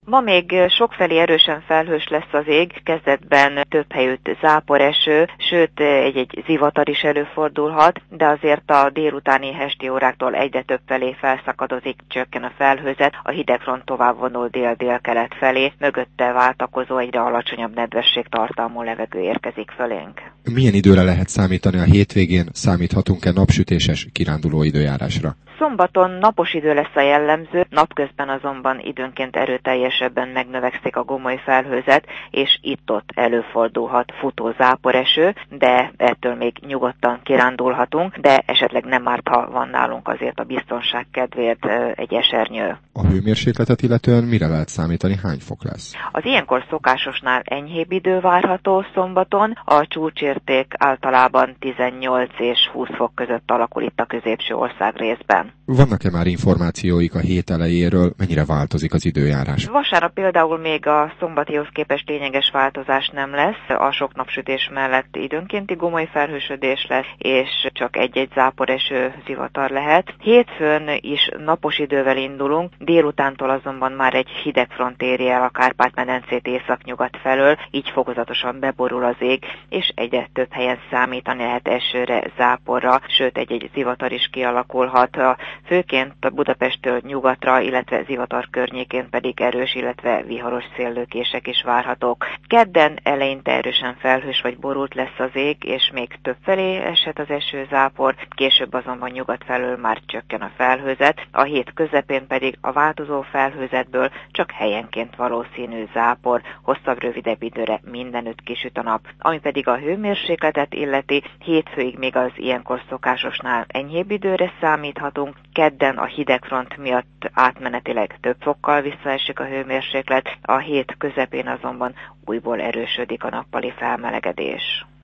Ma még sokfelé erősen felhős lesz az ég, kezdetben több helyütt záporeső, sőt egy zivatar is előfordulhat, de azért a délutáni esti óráktól egyre több felé felszakadozik, csökken a felhőzet, a hidegfront tovább vonul dél-délkelet felé, mögötte váltakozó egyre alacsonyabb nedvességtartalmú levegő érkezik fölénk. Milyen időre lehet számítani a hétvégén, számíthatunk-e napsütéses kiránduló időjárásra? Szombaton napos idő lesz a jellemző, napközben azonban időnként erőteljesebben megnövekszik a gomoly felhőzet, és itt-ott előfordulhat futó záporeső, de ettől még nyugodtan kirándulhatunk, de esetleg nem árt, ha van nálunk azért a biztonság kedvéért egy esernyő. A hőmérsékletet illetően mire lehet számítani, hány fok lesz? Az ilyenkor szokásosnál enyhébb idő várható szombaton, a csúcsérték általában 18 és 20 fok között alakul itt a középső országrészben. Vannak-e már információik a hét elejéről, mennyire változik az időjárás? Vasárnap például még a szombatihoz képest lényeges változás nem lesz, a sok napsütés mellett időnkénti gomoly felhősödés lesz, és csak egy-egy záporeső, zivatar lehet. Hétfőn is napos idővel indulunk, délutántól azonban már egy hidegfront éri el a Kárpát-medencét északnyugat felől, így fokozatosan beborul az ég, és egyre több helyen számítani lehet esőre, záporra, sőt egy zivatar is kialakulhat. Főként a Budapesttől nyugatra, illetve zivatar környékén pedig erős, illetve viharos széllökések is várhatók. Kedden eleinte erősen felhős vagy borult lesz az ég, és még több felé eshet az esőzápor, később azonban nyugat felől már csökken a felhőzet, a hét közepén pedig a változó felhőzetből csak helyenként valószínű zápor, hosszabb, rövidebb időre mindenütt kisüt a nap. Ami pedig a hőmérsékletet illeti, hétfőig még az ilyenkor szokásosnál enyhébb időre számíthatunk, kedden a hidegfront miatt átmenetileg több fokkal visszaesik a hőmérséklet, a hét közepén azonban újból erősödik a nappali felmelegedés.